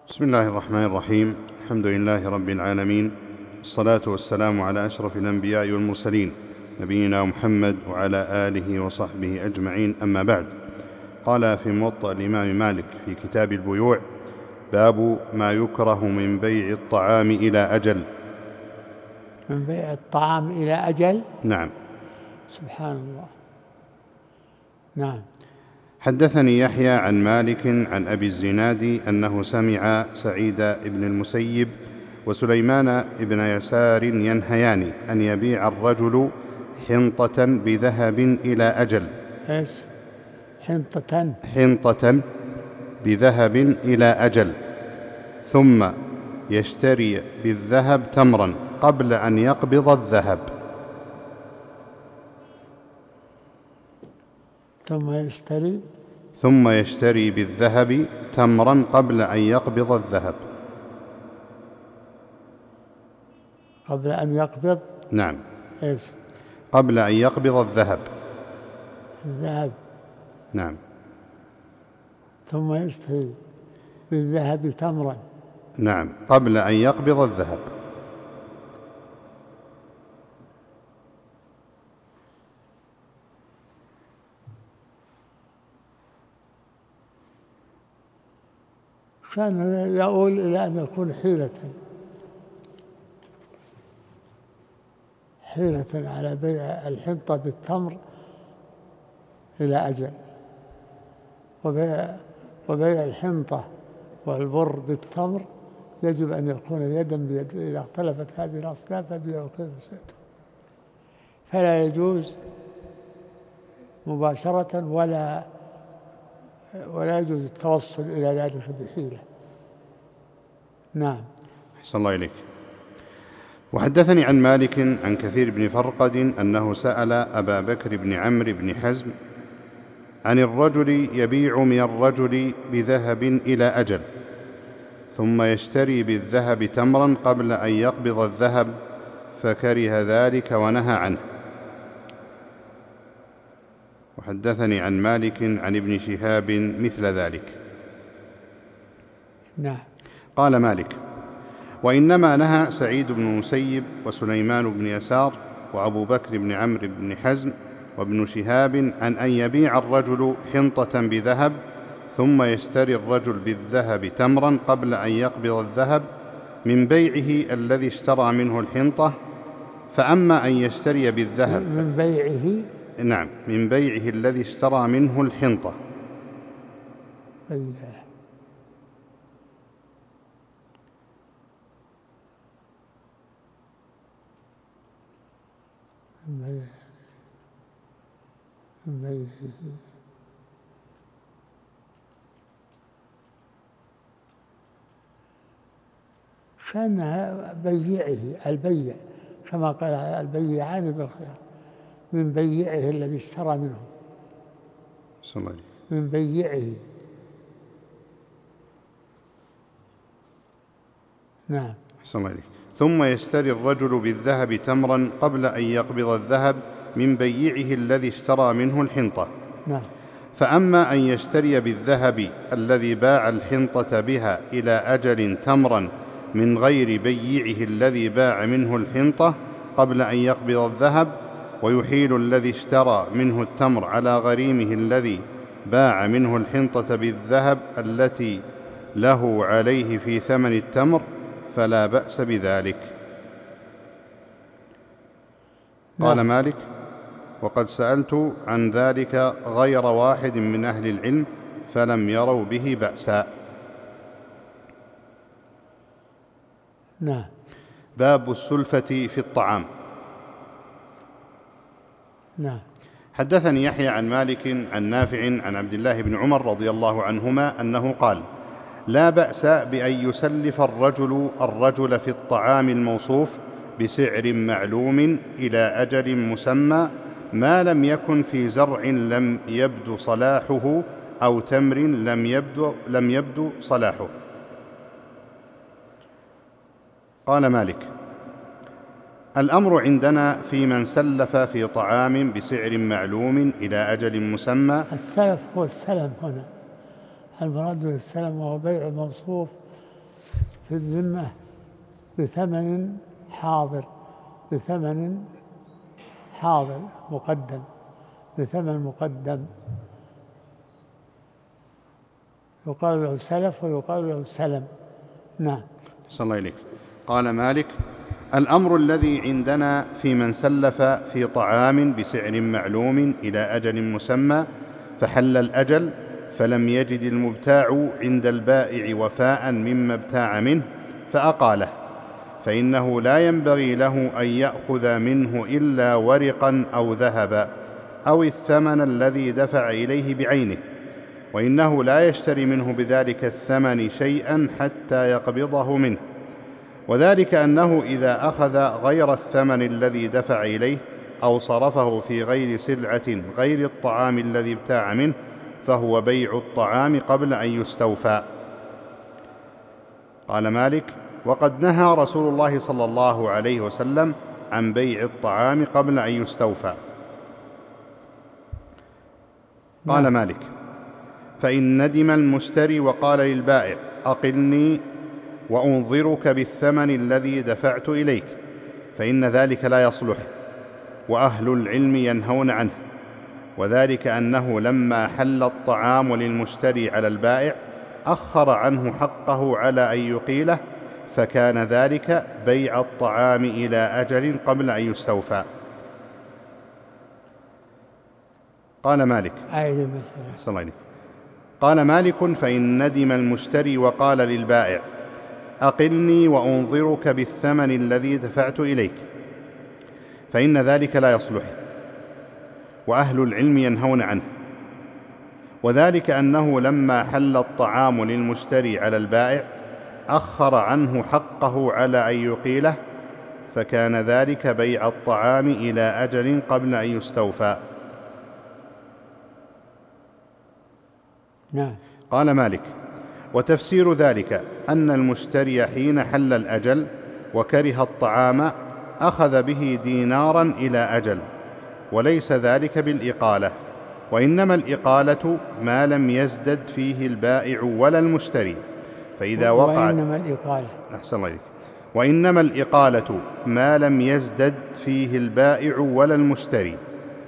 بسم الله الرحمن الرحيم. الحمد لله رب العالمين، الصلاة والسلام على أشرف الأنبياء والمرسلين، نبينا محمد وعلى آله وصحبه أجمعين، أما بعد. قال في موطأ الإمام مالك في كتاب البيوع: باب ما يكره من بيع الطعام إلى أجل. من بيع الطعام إلى أجل؟ نعم. سبحان الله. نعم. حدثني يحيى عن مالك عن أبي الزناد أنه سمع سعيد بن المسيب وسليمان بن يسار ينهيان أن يبيع الرجل حنطة بذهب إلى أجل. إيش؟ حنطة بذهب إلى أجل، ثم يشتري بالذهب تمرا قبل أن يقبض الذهب. ثم يشتري بالذهب تمرا قبل أن يقبض الذهب. قبل أن يقبض؟ نعم. إيش؟ قبل أن يقبض الذهب. نعم. ثم يشتري بالذهب تمرا. نعم، قبل أن يقبض الذهب. كان يؤول إلى أن يكون حيلة على بيع الحنطة بالتمر إلى أجل، وبيع الحنطة والبر بالتمر يجب أن يكون يدا بيد. إذا اختلفت هذه الأصناف فبيعوا كيف شئتم، فلا يجوز مباشرة ولا يجوز التوصل إلى ذلك بحيلة. نعم. أحسن الله إليك. وحدثني عن مالك عن كثير بن فرقد أنه سأل أبا بكر بن عمرو بن حزم عن الرجل يبيع من الرجل بذهب إلى أجل، ثم يشتري بالذهب تمرا قبل أن يقبض الذهب، فكره ذلك ونهى عنه. وحدثني عن مالك عن ابن شهاب مثل ذلك. نعم. قال مالك: وإنما نهى سعيد بن المسيب وسليمان بن يسار وأبو بكر بن عمرو بن حزم وابن شهاب عن أن يبيع الرجل حنطة بذهب، ثم يشتري الرجل بالذهب تمرا قبل أن يقبض الذهب من بيعه الذي اشترى منه الحنطة. فأما أن يشتري بالذهب من بيعه، نعم، من بيعه الذي اشترى منه الحنطة. كان بيعه البيع كما قال البيعان بالخيار، من بيعه الذي اشترى منه، من بيعه. نعم. ثم يشتري الرجل بالذهب تمرا قبل أن يقبض الذهب من بيعه الذي اشترى منه الحنطة. نعم. فأما أن يشتري بالذهب الذي باع الحنطة بها إلى أجل تمرا من غير بيعه الذي باع منه الحنطة قبل أن يقبض الذهب، ويحيل الذي اشترى منه التمر على غريمه الذي باع منه الحنطة بالذهب التي له عليه في ثمن التمر، فلا بأس بذلك. قال مالك: وقد سألت عن ذلك غير واحد من أهل العلم فلم يروا به بأسا. نعم. باب السلفة في الطعام. نعم. حدثني يحيى عن مالك عن نافع عن عبد الله بن عمر رضي الله عنهما أنه قال: لا بأس بأن يسلف الرجل في الطعام الموصوف بسعر معلوم إلى أجل مسمى، ما لم يكن في زرع لم يبدو صلاحه أو تمر لم يبدو صلاحه. قال مالك: الأمر عندنا في من سلف في طعام بسعر معلوم إلى أجل مسمى. السلف هو السلم هنا، المراد بالسلم وهو بيع موصوف في الذمة بثمن حاضر، بثمن حاضر مقدم، بثمن مقدم، يقال له سلف ويقال له سلم. نعم. صلى الله إليك. قال مالك: الأمر الذي عندنا في من سلف في طعام بسعر معلوم إلى أجل مسمى فحل الأجل فلم يجد المبتاع عند البائع وفاء مما ابتاع منه فأقاله، فإنه لا ينبغي له أن يأخذ منه إلا ورقا أو ذهبا أو الثمن الذي دفع إليه بعينه، وإنه لا يشتري منه بذلك الثمن شيئا حتى يقبضه منه، وذلك أنه إذا أخذ غير الثمن الذي دفع إليه أو صرفه في غير سلعة غير الطعام الذي ابتاع منه فهو بيع الطعام قبل أن يستوفى. قال مالك: وقد نهى رسول الله صلى الله عليه وسلم عن بيع الطعام قبل أن يستوفى. قال مالك: فإن ندم المشتري وقال للبائع: أقلني وأنظرك بالثمن الذي دفعت إليك، فإن ذلك لا يصلح، وأهل العلم ينهون عنه، وذلك أنه لما حل الطعام للمشتري على البائع أخر عنه حقه على أن يقيله، فكان ذلك بيع الطعام إلى أجل قبل أن يستوفى. قال مالك: قال مالك: فإن ندم المشتري وقال للبائع: أقلني وأنظرك بالثمن الذي دفعت إليك، فإن ذلك لا يصلح، وأهل العلم ينهون عنه، وذلك أنه لما حل الطعام للمشتري على البائع أخر عنه حقه على أن يقيله، فكان ذلك بيع الطعام إلى أجل قبل أن يستوفى. نعم. قال مالك: وتفسير ذلك أن المشتري حين حل الأجل وكره الطعام أخذ به دينارا إلى أجل، وليس ذلك بالإقالة، وإنما الإقالة ما لم يزدد فيه البائع ولا المشتري، فإذا وقعت وإنما الإقالة ما لم يزدد فيه البائع ولا المشتري،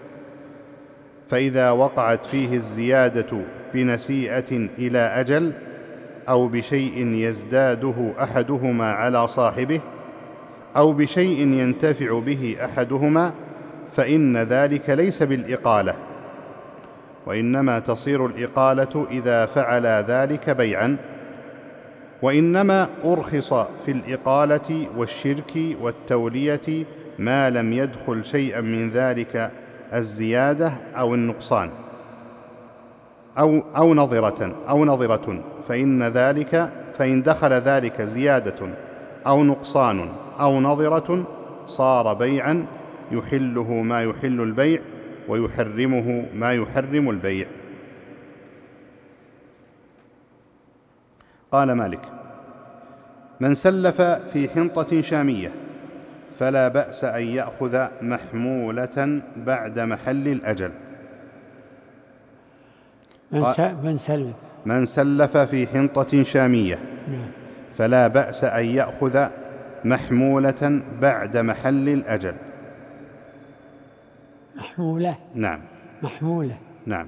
فإذا وقعت فيه الزيادة بنسيئة إلى أجل أو بشيء يزداده أحدهما على صاحبه أو بشيء ينتفع به أحدهما فإن ذلك ليس بالإقالة، وإنما تصير الإقالة إذا فعل ذلك بيعا، وإنما أرخص في الإقالة والشرك والتولية ما لم يدخل شيئا من ذلك الزيادة أو النقصان أو نظرة، فإن دخل ذلك زيادة أو نقصان أو نظرة صار بيعا يحله ما يحل البيع ويحرمه ما يحرم البيع. قال مالك: من سلف في حنطة شامية فلا بأس أن يأخذ محمولة بعد محل الأجل. من سلف في حنطة شامية فلا بأس أن يأخذ محمولة بعد محل الأجل. محمولة؟ نعم. محمولة؟ نعم.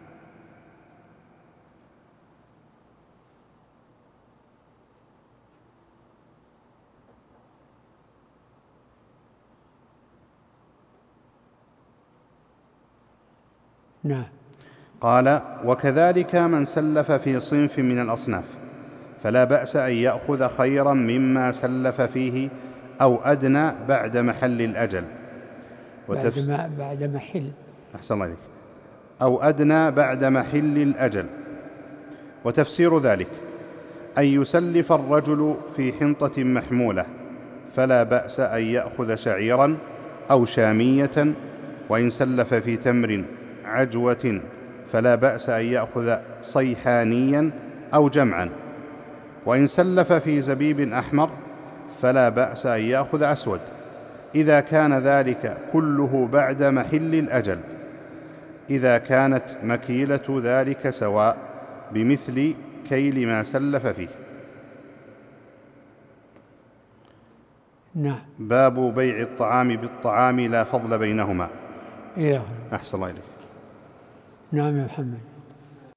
نعم. قال: وكذلك من سلف في صنف من الأصناف فلا بأس أن يأخذ خيرا مما سلف فيه أو أدنى بعد محل الأجل. بعد محل. أحسن الله عليك. أو أدنى بعد محل الأجل. وتفسير ذلك أن يسلف الرجل في حنطة محمولة فلا بأس أن يأخذ شعيرا أو شامية، وإن سلف في تمر عجوة فلا بأس أن يأخذ صيحانيا أو جمعا، وإن سلف في زبيب أحمر فلا بأس أن يأخذ أسود، إذا كان ذلك كله بعد محل الأجل، إذا كانت مكيلة ذلك سواء بمثل كيل ما سلف فيه. نعم. باب بيع الطعام بالطعام لا فضل بينهما. إيه. أحسن الله إليك. نعم يا محمد.